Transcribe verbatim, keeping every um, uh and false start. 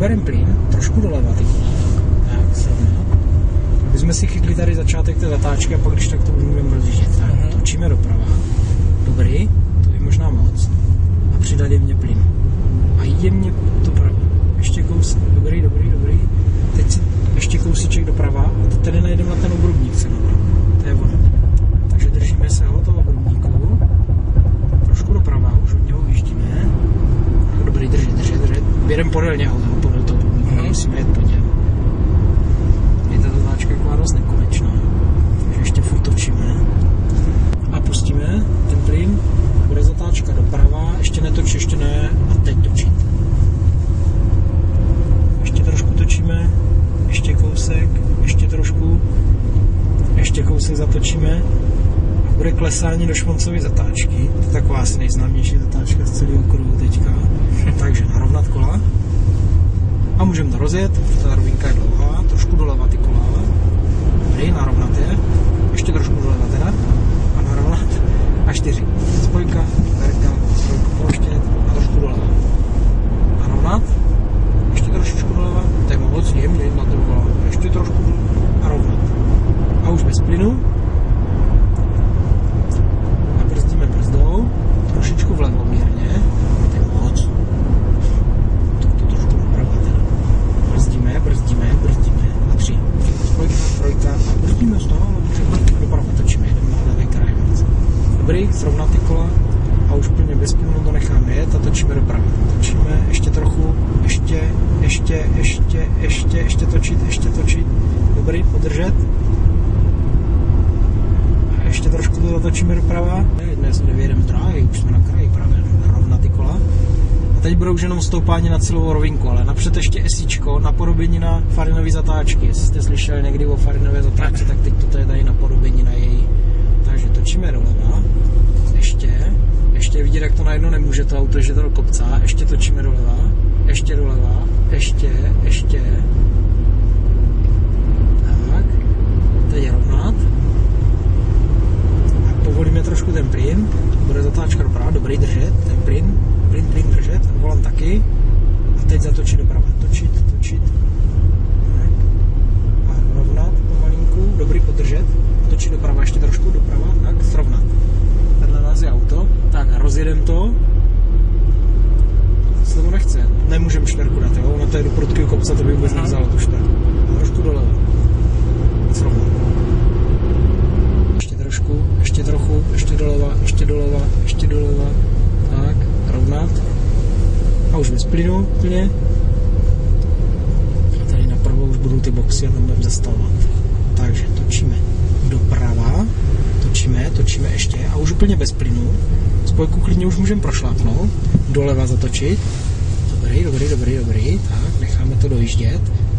berem plyn, trošku doleva ty kola, tak srovnat. Aby jsme si chytli tady začátek té zatáčky a pak když tak to můžeme rozjíždět. Tak, uh-huh. Točíme doprava, dobrý, to je možná moc. A přidat jemně plyn. A jemně doprava, ještě kousek, dobrý, dobrý, dobrý. Teď si ještě kousíček doprava a teď tady najdeme na ten obrubník se napravo. To je ono. Takže držíme se ho toho obrubníku, trošku doprava, už od něho vyjíždíme. Dobrý, držet, držet, držet. Jedem podél něho, podél toho obrubníku, mm-hmm. Musíme jet po něm. Je ta zatáčka taková dost nekonečná, takže ještě furt točíme. A pustíme ten plyn, bude zatáčka doprava, ještě netoč, ještě ne, a teď točit. Ještě trošku točíme, ještě kousek, ještě trošku, ještě kousek zatočíme a bude klesání do šmoncové zatáčky. To je taková asi nejznámější zatáčka z celého kruhu teďka. Takže narovnat kola a můžeme to rozjet, ta rovinka je dlouhá, trošku doleva ty kola, dobrý, narovnat je, ještě trošku doleva teda a narovnat a čtyři. Spojka, verka, spojka, pološtět a trošku doleva. Narovnat, ještě trošičku doleva, to je moc jemně na to kola, ještě trošku doleva a rovnat. A už bez plynu. A brzdíme brzdou, trošičku vlevo mírně, to je moc. To, to trošku doprava teda. Brzdíme, brzdíme, brzdíme a tři. Spojka, trojka a brzdíme z toho, dobře, doprava točíme, jdeme na levý kraj. Dobrý, srovnat ty kola a už plně bez plynu to necháme jet a točíme doprava. Točíme ještě trochu, ještě, ještě, ještě, ještě, ještě točit, ještě točit. Dobrý, podržet. A ještě trošku to zatočíme doprava. Dnes nevědeme dráhy, už jsme na kraji právě, rovna ty kola. A teď budou už jenom stoupání na celou rovinku, ale napřed ještě esíčko, napodobenina Farinové zatáčky. Jestli jste slyšeli někdy o Farinové zatáčce, tak teď toto je tady napodobenina její. Takže točíme doleva, ještě, ještě vidět, jak to najednou nemůže to auto, že to do kopca, ještě točíme doleva, ještě doleva, ještě, ještě. Tak, teď je rovnat. A povolíme trošku ten plyn, bude zatáčka doprava, dobrý, držet, ten plyn, plyn, plyn držet, volant taky. A teď zatočit doprava, točit, točit. Tak. A rovnat pomalinku, dobrý, podržet, točit doprava, ještě trošku doprava, tak, srovnat. Vedle nás je auto, tak rozjedem to. Se to nechce, nemůžeme šperku dát, jo, ono to je do prudkého kopce, to by vůbec nevzalo tu šperku. Trošku doleva. Srovnat. Ještě trošku, ještě trochu, ještě doleva, ještě doleva, ještě doleva. Tak, rovnat. A už bez plynu, plně. A tady napravo už budou ty boxy a tam budeme zastavovat. Takže točíme doprava, točíme, točíme ještě a už úplně bez plynu. Spojku klidně už můžeme prošlápnout, doleva zatočit. Dobrý, dobrý, dobrý, dobrý, tak necháme to dojíždět.